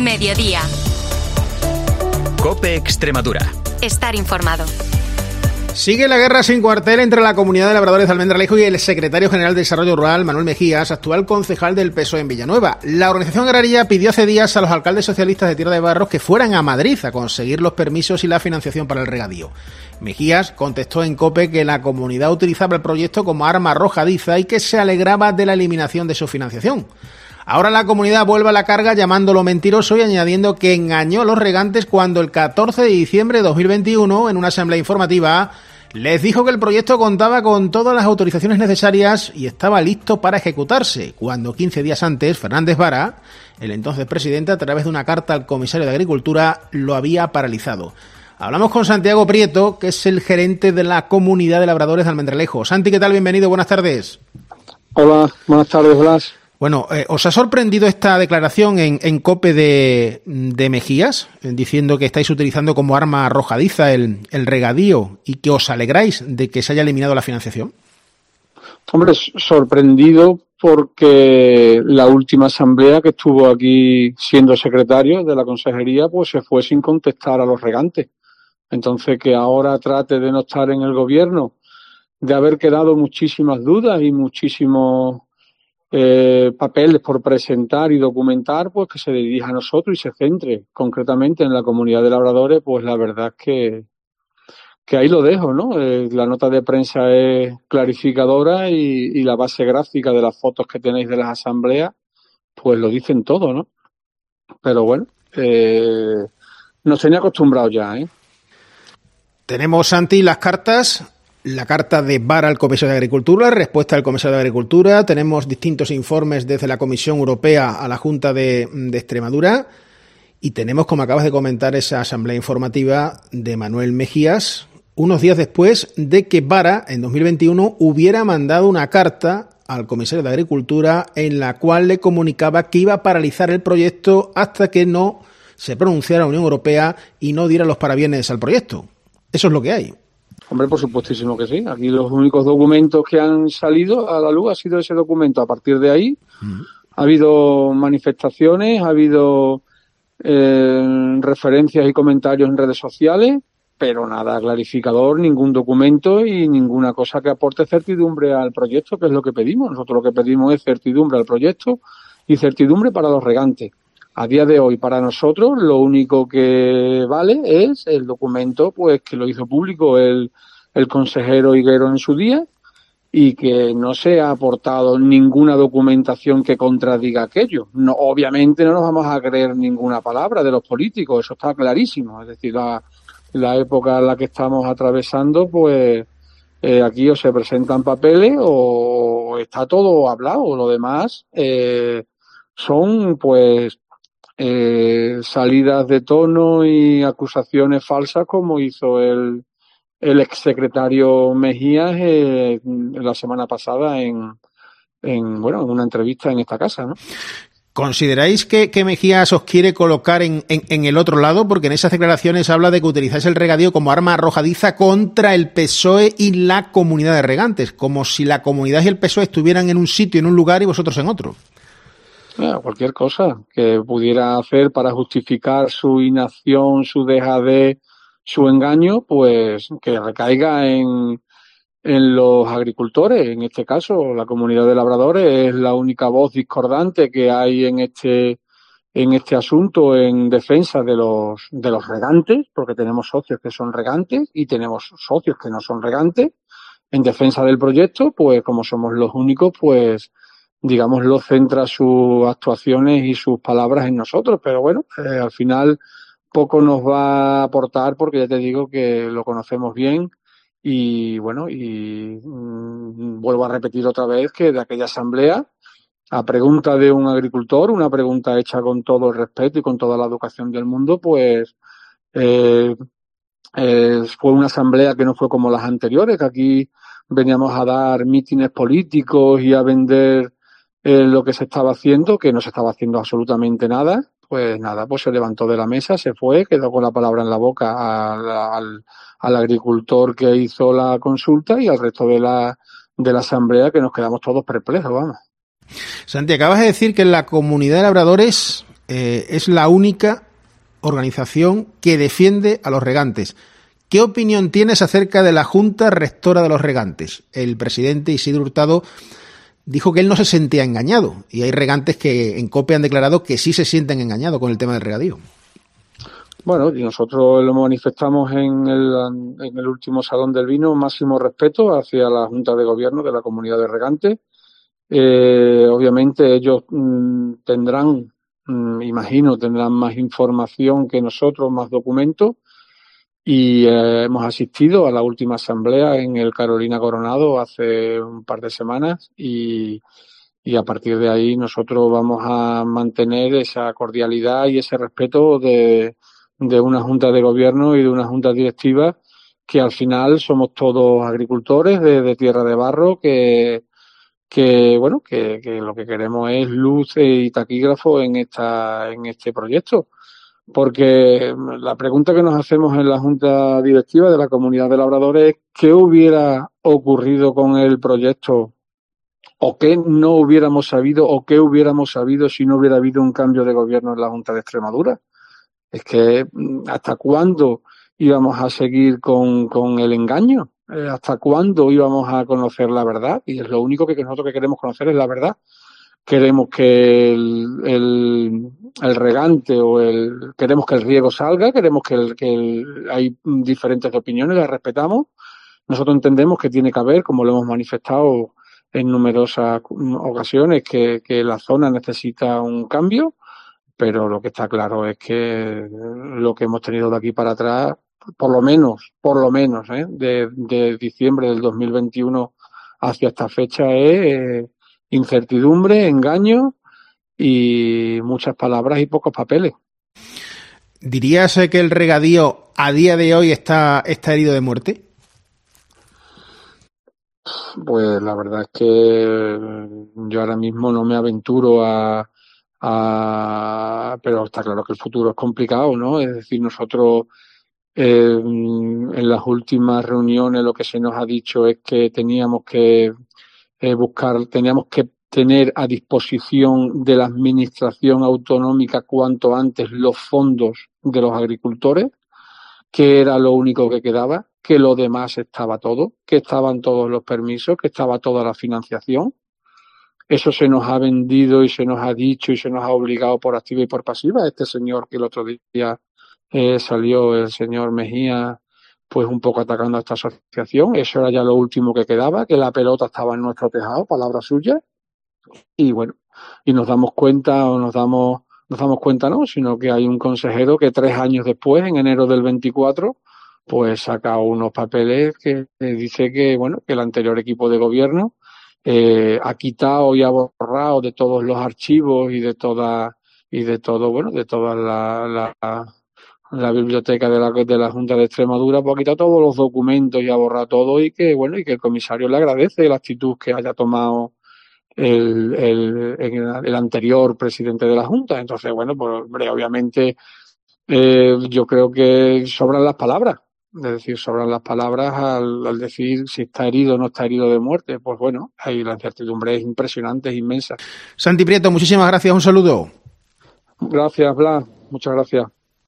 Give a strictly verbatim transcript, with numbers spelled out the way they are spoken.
Mediodía. COPE Extremadura. Estar informado. Sigue la guerra sin cuartel entre la Comunidad de Labradores de Almendralejo y el secretario general de Desarrollo Rural, Manuel Mejías, actual concejal del P S O E en Villanueva. La organización agraria pidió hace días a los alcaldes socialistas de Tierra de Barros que fueran a Madrid a conseguir los permisos y la financiación para el regadío. Mejías contestó en COPE que la comunidad utilizaba el proyecto como arma arrojadiza y que se alegraba de la eliminación de su financiación. Ahora la comunidad vuelve a la carga llamándolo mentiroso y añadiendo que engañó a los regantes cuando el catorce de diciembre de dos mil veintiuno, en una asamblea informativa, les dijo que el proyecto contaba con todas las autorizaciones necesarias y estaba listo para ejecutarse, cuando quince días antes Fernández Vara, el entonces presidente, a través de una carta al comisario de Agricultura, lo había paralizado. Hablamos con Santiago Prieto, que es el gerente de la Comunidad de Labradores de Almendralejo. Santi, ¿qué tal? Bienvenido, buenas tardes. Hola, buenas tardes, Blas. Bueno, eh, ¿os ha sorprendido esta declaración en, en COPE de, de Mejías, diciendo que estáis utilizando como arma arrojadiza el, el regadío y que os alegráis de que se haya eliminado la financiación? Hombre, sorprendido porque la última asamblea que estuvo aquí siendo secretario de la consejería, pues se fue sin contestar a los regantes. Entonces, que ahora trate de no estar en el gobierno, de haber quedado muchísimas dudas y muchísimos Eh, papeles por presentar y documentar, pues que se dirija a nosotros y se centre concretamente en la comunidad de labradores, pues la verdad es que, que ahí lo dejo, ¿no? Eh, la nota de prensa es clarificadora y, y la base gráfica de las fotos que tenéis de las asambleas, pues lo dicen todo, ¿no? Pero bueno, eh, nos tenía acostumbrados ya, ¿eh? Tenemos, Santi, las cartas. La carta de Vara al Comisario de Agricultura, respuesta del Comisario de Agricultura, tenemos distintos informes desde la Comisión Europea a la Junta de, de Extremadura y tenemos, como acabas de comentar, esa asamblea informativa de Manuel Mejías, unos días después de que Vara, en dos mil veintiuno, hubiera mandado una carta al Comisario de Agricultura en la cual le comunicaba que iba a paralizar el proyecto hasta que no se pronunciara la Unión Europea y no diera los parabienes al proyecto. Eso es lo que hay. Hombre, por supuestísimo que sí. Aquí los únicos documentos que han salido a la luz ha sido ese documento. A partir de ahí uh-huh. ha habido manifestaciones, ha habido eh, referencias y comentarios en redes sociales, pero nada clarificador, ningún documento y ninguna cosa que aporte certidumbre al proyecto, que es lo que pedimos. Nosotros lo que pedimos es certidumbre al proyecto y certidumbre para los regantes. A día de hoy, para nosotros, lo único que vale es el documento, pues, que lo hizo público el, el consejero Higuero en su día y que no se ha aportado ninguna documentación que contradiga aquello. No, obviamente no nos vamos a creer ninguna palabra de los políticos, eso está clarísimo. Es decir, la, la época en la que estamos atravesando, pues, eh, aquí o se presentan papeles o está todo hablado. Lo demás eh, son, pues, Eh, salidas de tono y acusaciones falsas como hizo el, el exsecretario Mejías eh, la semana pasada en, en, bueno, en una entrevista en esta casa, ¿no? ¿Consideráis que, que Mejías os quiere colocar en, en, en el otro lado? Porque en esas declaraciones habla de que utilizáis el regadío como arma arrojadiza contra el P S O E y la comunidad de regantes, como si la comunidad y el P S O E estuvieran en un sitio, en un lugar y vosotros en otro. Cualquier cosa que pudiera hacer para justificar su inacción, su dejadez, su engaño, pues que recaiga en, en los agricultores. En este caso, la comunidad de labradores es la única voz discordante que hay en este en este asunto en defensa de los de los regantes, porque tenemos socios que son regantes y tenemos socios que no son regantes. En defensa del proyecto, pues como somos los únicos, pues digámoslo, centra sus actuaciones y sus palabras en nosotros, pero bueno, eh, al final poco nos va a aportar porque ya te digo que lo conocemos bien y bueno, y mmm, vuelvo a repetir otra vez que de aquella asamblea, a pregunta de un agricultor, una pregunta hecha con todo el respeto y con toda la educación del mundo, pues eh, eh, fue una asamblea que no fue como las anteriores, que aquí veníamos a dar mítines políticos y a vender Eh, lo que se estaba haciendo, que no se estaba haciendo absolutamente nada, pues nada, pues se levantó de la mesa, se fue, quedó con la palabra en la boca al, al, al agricultor que hizo la consulta y al resto de la, de la asamblea, que nos quedamos todos perplejos, vamos. Santi, acabas de decir que en la comunidad de labradores eh, es la única organización que defiende a los regantes. ¿Qué opinión tienes acerca de la Junta Rectora de los Regantes? El presidente Isidro Hurtado dijo que él no se sentía engañado, y hay regantes que en COPE han declarado que sí se sienten engañados con el tema del regadío. Bueno, y nosotros lo manifestamos en el, en el último Salón del Vino, máximo respeto hacia la Junta de Gobierno de la Comunidad de Regantes. Eh, obviamente ellos mmm, tendrán, mmm, imagino, tendrán más información que nosotros, más documentos, y eh, hemos asistido a la última asamblea en el Carolina Coronado hace un par de semanas y, y a partir de ahí nosotros vamos a mantener esa cordialidad y ese respeto de, de una junta de gobierno y de una junta directiva que al final somos todos agricultores de, de tierra de barro que que bueno que, que lo que queremos es luz y taquígrafo en esta en este proyecto. Porque la pregunta que nos hacemos en la Junta Directiva de la Comunidad de Labradores es ¿qué hubiera ocurrido con el proyecto o qué no hubiéramos sabido o qué hubiéramos sabido si no hubiera habido un cambio de gobierno en la Junta de Extremadura? Es que ¿hasta cuándo íbamos a seguir con, con el engaño? ¿Hasta cuándo íbamos a conocer la verdad? Y es lo único que nosotros que queremos conocer es la verdad. Queremos que el, el, el regante o el queremos que el riego salga, queremos que, el, que el, hay diferentes opiniones, las respetamos. Nosotros entendemos que tiene que haber, como lo hemos manifestado en numerosas ocasiones, que, que la zona necesita un cambio, pero lo que está claro es que lo que hemos tenido de aquí para atrás, por lo menos, por lo menos, ¿eh? de, de diciembre del dos mil veintiuno hacia esta fecha es eh, incertidumbre, engaño y muchas palabras y pocos papeles. ¿Dirías que el regadío a día de hoy está, está herido de muerte? Pues la verdad es que yo ahora mismo no me aventuro a, a... Pero está claro que el futuro es complicado, ¿no? Es decir, nosotros eh, en las últimas reuniones lo que se nos ha dicho es que teníamos que eh, buscar, teníamos que tener a disposición de la administración autonómica cuanto antes los fondos de los agricultores, que era lo único que quedaba, que lo demás estaba todo, que estaban todos los permisos, que estaba toda la financiación. Eso se nos ha vendido y se nos ha dicho y se nos ha obligado por activa y por pasiva. Este señor que el otro día eh, salió, el señor Mejía, pues un poco atacando a esta asociación. Eso era ya lo último que quedaba, que la pelota estaba en nuestro tejado, palabra suya. Y bueno, y nos damos cuenta o nos damos, nos damos cuenta no, sino que hay un consejero que tres años después, en enero del veinticuatro, pues saca unos papeles que, que dice que, bueno, que el anterior equipo de gobierno eh, ha quitado y ha borrado de todos los archivos y de toda, y de todo, bueno, de toda la, la, la biblioteca de la, de la Junta de Extremadura, pues ha quitado todos los documentos y ha borrado todo y que, bueno, y que el comisario le agradece la actitud que haya tomado El, el, el anterior presidente de la Junta. Entonces, bueno, pues hombre, obviamente eh, yo creo que sobran las palabras, es decir, sobran las palabras al, al decir si está herido o no está herido de muerte. Pues bueno, ahí la incertidumbre es impresionante, es inmensa. Santi Prieto, muchísimas gracias, un saludo. Gracias, Blas, muchas gracias.